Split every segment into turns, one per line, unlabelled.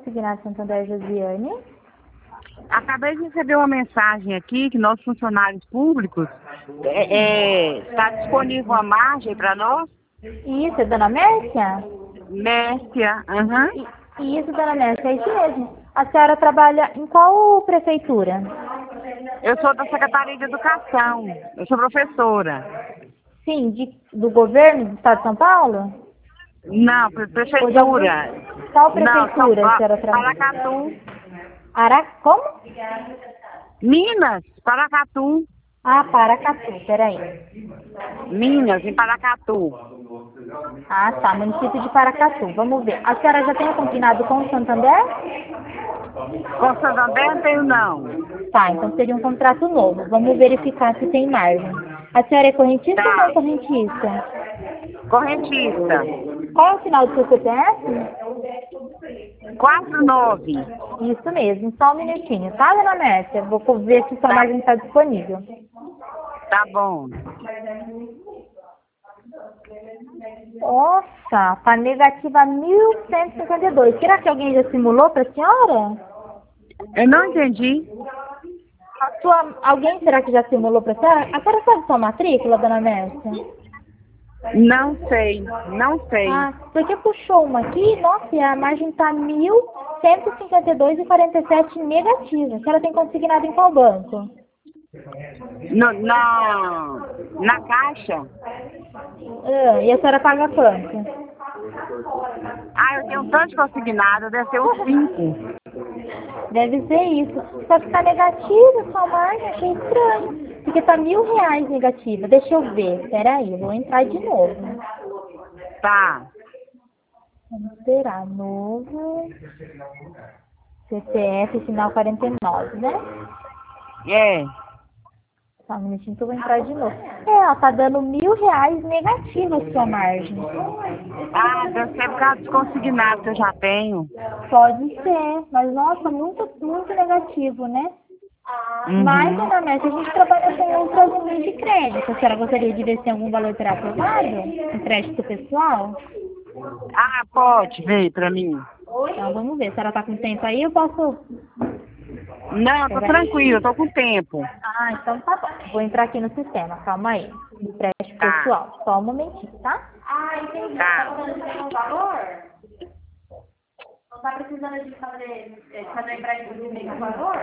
Consignado Santander, Josiane.
Acabei de receber uma mensagem aqui que nossos funcionários públicos está disponível uma margem para nós.
Isso, é Dona Mércia?
Mércia, aham.
Isso, Dona Mércia, é isso mesmo. A senhora trabalha em qual prefeitura?
Eu sou da Secretaria de Educação, eu sou professora.
Sim, do governo do estado de São Paulo?
Não, prefeitura.
Qual
Não,
prefeitura a senhora trabalha?
Paracatu.
Como?
Minas, Paracatu.
Ah, Paracatu, peraí.
Minas, em Paracatu.
Ah, tá, município de Paracatu. Vamos ver. A senhora já tem combinado com o Santander?
Com Santander não tenho não.
Tá, então seria um contrato novo. Vamos verificar se tem margem. A senhora é correntista ou não é correntista?
Correntista.
Qual é o final do seu CPF?
49.
Isso mesmo, só um minutinho, tá, Dona Mércia? Vou ver se sua margem está disponível.
Tá bom.
Nossa, tá negativa 1.152. Será que alguém já simulou para a senhora?
Eu não entendi.
Alguém será que já simulou para a senhora? A senhora sabe sua matrícula, Dona Mércia?
Não sei, não sei.
Ah, porque puxou uma aqui, nossa, e a margem tá 1.152,47 negativa. A senhora tem consignado em qual banco?
Na caixa?
E a senhora paga quanto?
Eu tenho um tanto de consignado, deve ser uns 5.
Deve ser isso. Só que tá negativa sua margem, achei estranho. Porque tá R$ 1.000 negativa. Deixa eu ver, peraí, eu vou entrar de novo.
Tá.
Vamos esperar, novo. CPF, final 49, né?
É.
Só um minutinho que eu vou entrar de novo. Ela tá dando R$ 1.000 negativa a sua margem.
Deve ser por causa dos consignados que eu já tenho.
Pode ser, mas nossa, muito, muito negativo, né?
Uhum.
Mas, Dona Mércia, a gente trabalha com outras linhas de crédito. A senhora gostaria de ver se algum valor será aprovado? Um crédito pessoal?
Pode ver pra mim.
Então, vamos ver. Se ela tá com tempo aí, eu posso...
Não, tô tranquilo, tô com tempo.
Então tá bom. Vou entrar aqui no sistema, calma aí. Empréstimo pessoal. Só um momentinho, tá? Entendi.
Tá.
Tá precisando de um valor? Não tá precisando de fazer empréstimo de meio valor?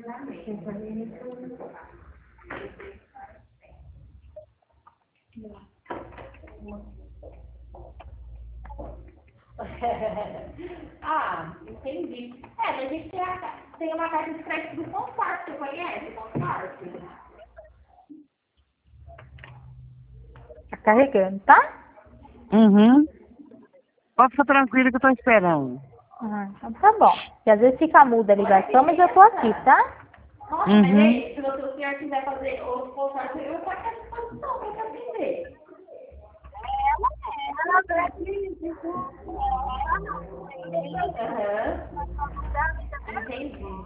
Entendi. Mas a gente tem uma carta de crédito do consórcio, você conhece o consórcio? Tá carregando, tá?
Uhum. Pode ficar tranquilo que eu tô esperando.
Então tá bom. E às vezes fica muda a ligação, mas eu tô aqui, tá?
Uhum.
Se o senhor quiser fazer outro consórcio, eu tô aqui à disposição pra te atender. Entendi.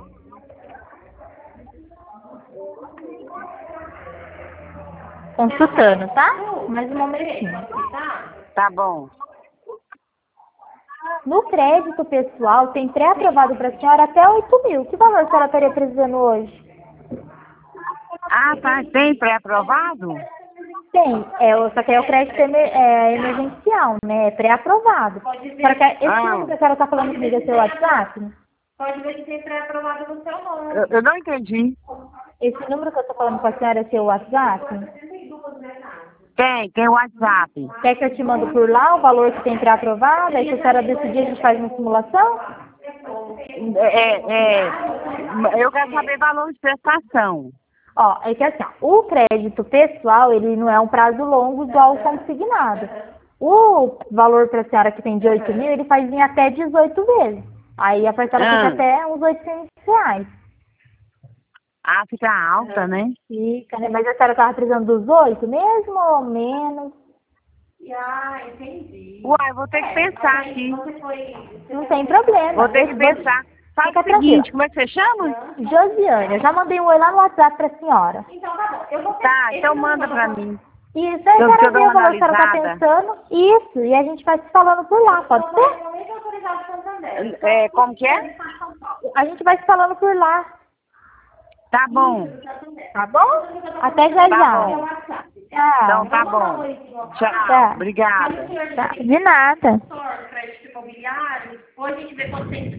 Consultando, tá? Mais um momentinho.
Tá bom.
No crédito pessoal, tem pré-aprovado para a senhora até 8.000. Que valor a senhora estaria precisando hoje?
Tá. Tem pré-aprovado?
Tem. Só que é o crédito emergencial, né? É pré-aprovado. Esse número que a senhora está falando comigo é seu WhatsApp? Pode ver que tem pré-aprovado no seu nome.
Eu não entendi.
Esse número que eu estou falando com a senhora é seu WhatsApp?
Tem o WhatsApp.
Quer que eu te mando por lá o valor que tem pré-aprovado? Aí se a senhora decidir, a gente faz uma simulação?
Eu quero saber valor de prestação.
É que assim, o crédito pessoal, ele não é um prazo longo igual o consignado. O valor para a senhora que tem de 8.000, ele faz em até 18 vezes. Aí a parcela fica até uns R$ 800.
Fica alta, né?
Fica, né? Mas a senhora estava precisando dos 8 mesmo ou menos?
Entendi. Vou ter que pensar aqui.
Não tem problema.
Vou ter que pensar. Faz o seguinte, como é que você chama?
Josiane, eu já mandei um oi lá no WhatsApp pra senhora. Então tá bom.
Então manda pra mim.
Isso, aí a senhora vê o valor que a senhora tá pensando. Isso, e a gente vai se falando por lá, pode ser?
Como que é?
A gente vai se falando por lá.
Tá bom.
Tá bom? Até já
Tá
já.
bom.
Tchau.
Então tá bom. Tchau.
Tá.
Obrigada.
Tá. De nada.
Crédito imobiliário, ou a gente vê quanto tem